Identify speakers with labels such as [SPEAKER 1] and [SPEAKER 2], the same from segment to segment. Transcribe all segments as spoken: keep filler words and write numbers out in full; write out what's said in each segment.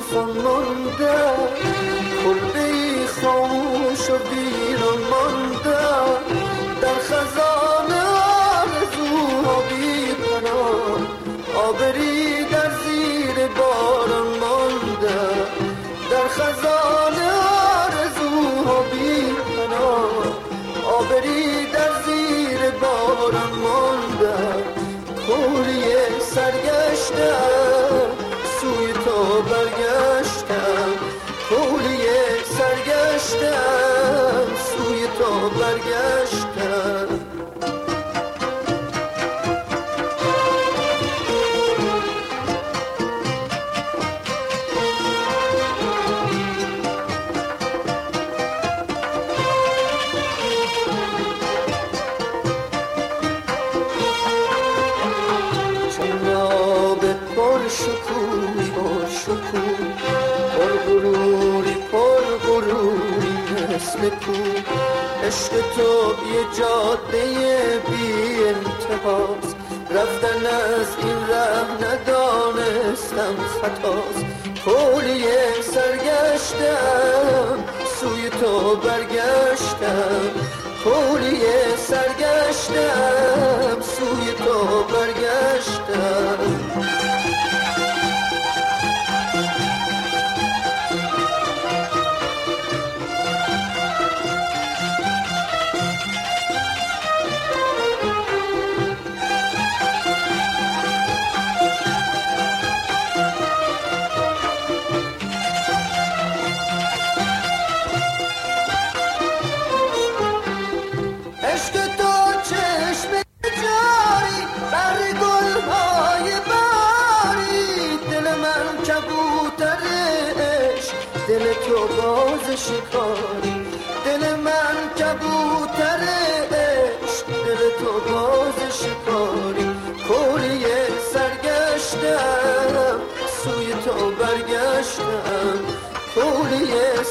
[SPEAKER 1] توفان مانده، کلبه‌ای خاموش و ویران مانده، در خزان آرزوها بی پناه، آبری در زیر باران مانده، در خزان آرزوها بی پناه، آبری در زیر باران مانده. کوری سرگشتم سوی تو برگشتم، کوری سرگشتم سوی تو برگشتم. شکوی پر شکوی پر غروری پر غروری مثل کو، عشق تو یه جاده بی انتهاست، رفتن از این ره ندانستم خطاست. کولی سرگشتم سوی تو برگشتم، کولی سرگشتم سوی تو برگشتم. دل تو باز شکاری، دل من کبوتر عشق، دل تو باز شکاری. کوری سرگشتم سوی تو برگشتم، کوری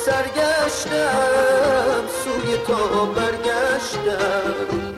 [SPEAKER 1] سرگشتم سوی تو برگشتم.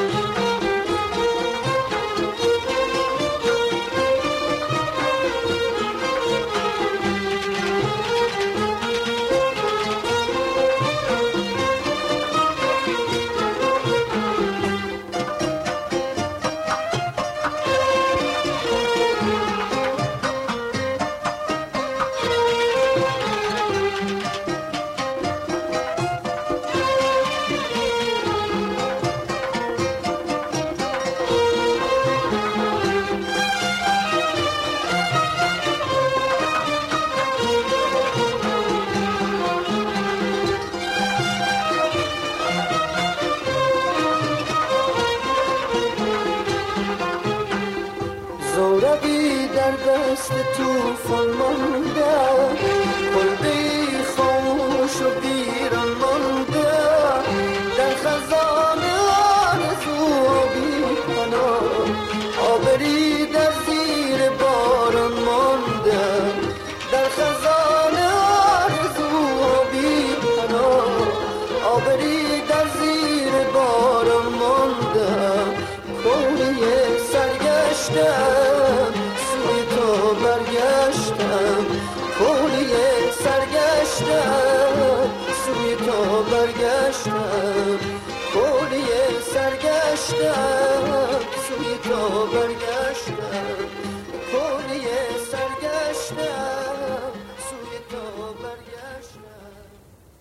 [SPEAKER 1] زورقی در دست توفان مانده، کلبه‌ای خاموش و ویران مانده، در خزان آرزوها بی پناه، آبری در زیر باران مانده، در خزان آرزوها بی پناه، آبری در زیر باران مانده. کوری سرگشتم سوی تو برگشتم، کوری سرگشتم سوی تو برگشتم، کوری سرگشتم سوی تو برگشتم.